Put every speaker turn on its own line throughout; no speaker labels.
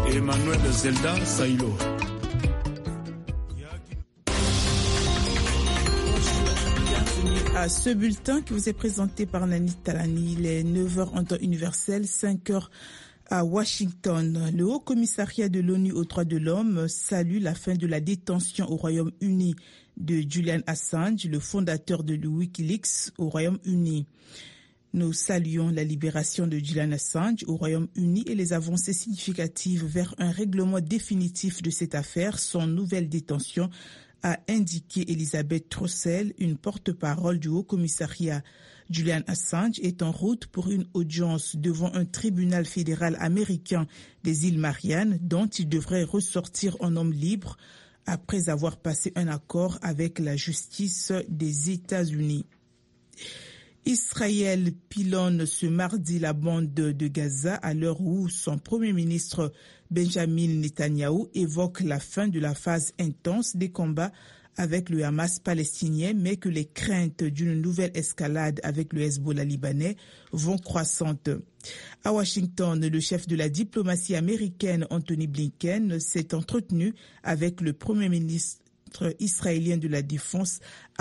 Emmanuel Zelda Saïlo.
À ce bulletin qui vous est présenté par Nani Talani, il est 9h en temps universel, 5h à Washington. Le Haut Commissariat de l'ONU aux droits de l'homme salue la fin de la détention au Royaume-Uni de Julian Assange, le fondateur de Wikileaks au Royaume-Uni. Nous saluons la libération de Julian Assange au Royaume-Uni et les avancées significatives vers un règlement définitif de cette affaire sans nouvelle détention, a indiqué Elisabeth Troussel, une porte-parole du Haut Commissariat. Julian Assange est en route pour une audience devant un tribunal fédéral américain des îles Mariannes dont il devrait ressortir en homme libre après avoir passé un accord avec la justice des États-Unis. Israël pilonne ce mardi la bande de Gaza à l'heure où son premier ministre Benjamin Netanyahou évoque la fin de la phase intense des combats avec le Hamas palestinien, mais que les craintes d'une nouvelle escalade avec le Hezbollah libanais vont croissantes. À Washington, le chef de la diplomatie américaine Anthony Blinken s'est entretenu avec le premier ministre israélien de la Défense,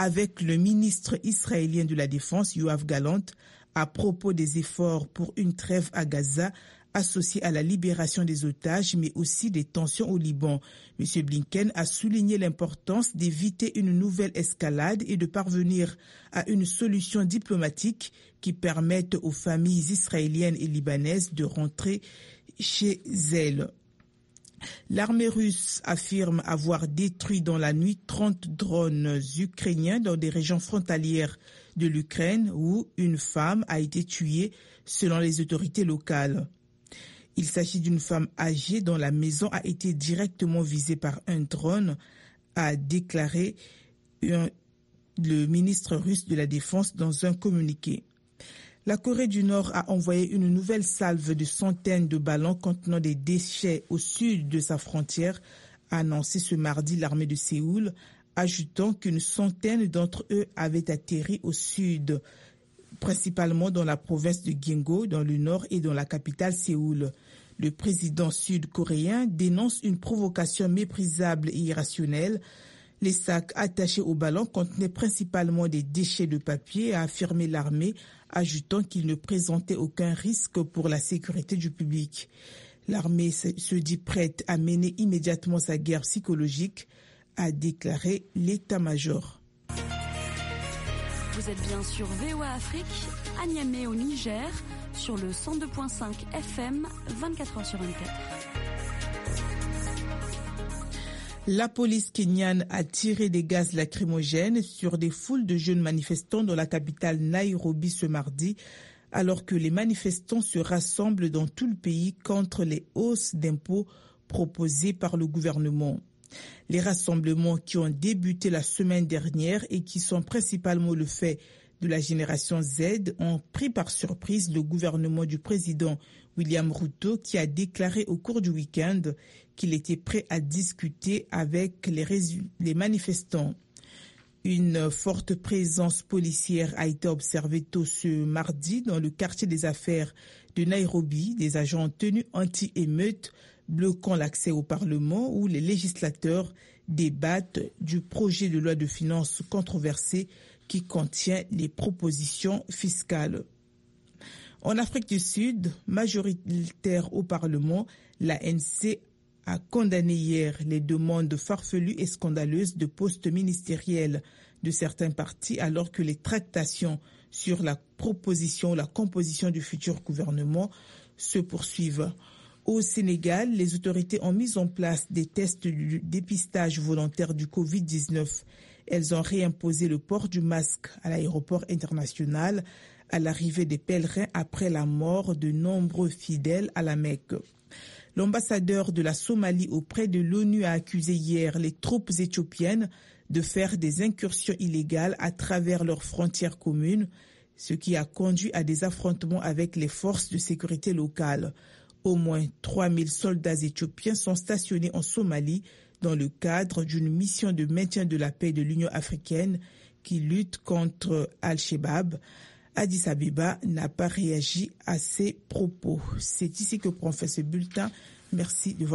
Yoav Gallant, à propos des efforts pour une trêve à Gaza associée à la libération des otages, mais aussi des tensions au Liban. M. Blinken a souligné l'importance d'éviter une nouvelle escalade et de parvenir à une solution diplomatique qui permette aux familles israéliennes et libanaises de rentrer chez elles. L'armée russe affirme avoir détruit dans la nuit 30 drones ukrainiens dans des régions frontalières de l'Ukraine où une femme a été tuée selon les autorités locales. Il s'agit d'une femme âgée dont la maison a été directement visée par un drone, a déclaré le ministre russe de la Défense dans un communiqué. La Corée du Nord a envoyé une nouvelle salve de centaines de ballons contenant des déchets au sud de sa frontière, a annoncé ce mardi l'armée de Séoul, ajoutant qu'une centaine d'entre eux avaient atterri au sud, principalement dans la province de Gyeonggi, dans le nord et dans la capitale Séoul. Le président sud-coréen dénonce une provocation méprisable et irrationnelle. Les sacs attachés au ballon contenaient principalement des déchets de papier, a affirmé l'armée, ajoutant qu'il ne présentait aucun risque pour la sécurité du public. L'armée se dit prête à mener immédiatement sa guerre psychologique, a déclaré l'état-major.
Vous êtes bien sur VOA Afrique, à Niamey au Niger, sur le 102.5 FM, 24h sur 24.
La police kenyane a tiré des gaz lacrymogènes sur des foules de jeunes manifestants dans la capitale Nairobi ce mardi, alors que les manifestants se rassemblent dans tout le pays contre les hausses d'impôts proposées par le gouvernement. Les rassemblements qui ont débuté la semaine dernière et qui sont principalement le fait de la génération Z ont pris par surprise le gouvernement du président William Ruto, qui a déclaré au cours du week-end qu'il était prêt à discuter avec les manifestants. Une forte présence policière a été observée tôt ce mardi dans le quartier des affaires de Nairobi, des agents en tenue anti-émeute bloquant l'accès au Parlement où les législateurs débattent du projet de loi de finances controversé qui contient les propositions fiscales. En Afrique du Sud, majoritaire au Parlement, l'ANC a condamné hier les demandes farfelues et scandaleuses de postes ministériels de certains partis alors que les tractations sur la composition du futur gouvernement se poursuivent. Au Sénégal, les autorités ont mis en place des tests de dépistage volontaire du Covid-19. Elles ont réimposé le port du masque à l'aéroport international à l'arrivée des pèlerins après la mort de nombreux fidèles à la Mecque. L'ambassadeur de la Somalie auprès de l'ONU a accusé hier les troupes éthiopiennes de faire des incursions illégales à travers leurs frontières communes, ce qui a conduit à des affrontements avec les forces de sécurité locales. Au moins 3000 soldats éthiopiens sont stationnés en Somalie dans le cadre d'une mission de maintien de la paix de l'Union africaine qui lutte contre Al-Shabaab. Addis Abeba n'a pas réagi à ces propos. C'est ici que prend fin ce bulletin. Merci de votre